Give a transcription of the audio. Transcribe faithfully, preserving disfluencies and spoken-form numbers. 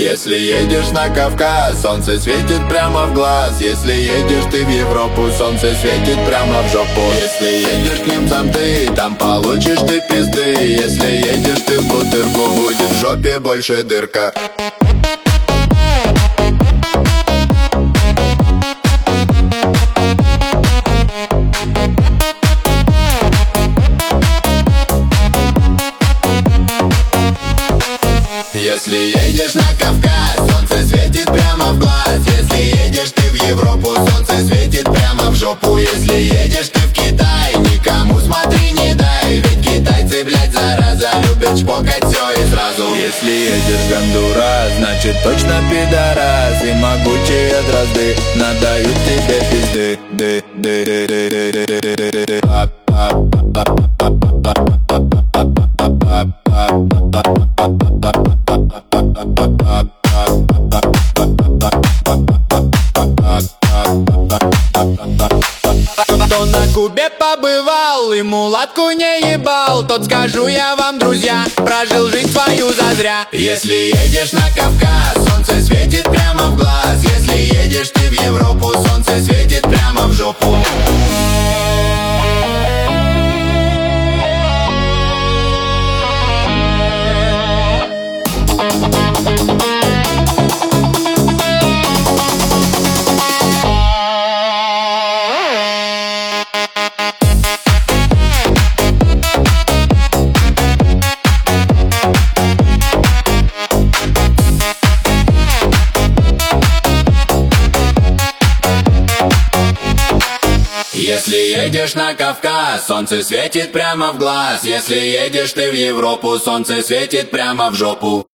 Если едешь на Кавказ, солнце светит прямо в глаз. Если едешь ты в Европу, солнце светит прямо в жопу. Если едешь к немцам ты, там получишь ты пизды. Если едешь ты в Бутырку, будет в жопе больше дырка. Если едешь на Кавказ, солнце светит прямо в глаз. Если едешь ты в Европу, солнце светит прямо в жопу. Если едешь ты в Китай, никому смотри не дай. Ведь китайцы, блядь, зараза, любят чпокать все и сразу. Если едешь в Гондурас, значит точно пидорас. И могучие дрозды надают тебе пизды. Ды, ды, ды, ды, ды, ды, ды, ды, ды, ды. Кто на Кубе побывал и мулатку не ебал, тот, скажу я вам, друзья, прожил жизнь свою зазря. Если едешь на Кавказ, солнце светит прямо в глаз. Если едешь ты в Европу, солнце светит прямо в жопу. Если едешь на Кавказ, солнце светит прямо в глаз. Если едешь ты в Европу, солнце светит прямо в жопу.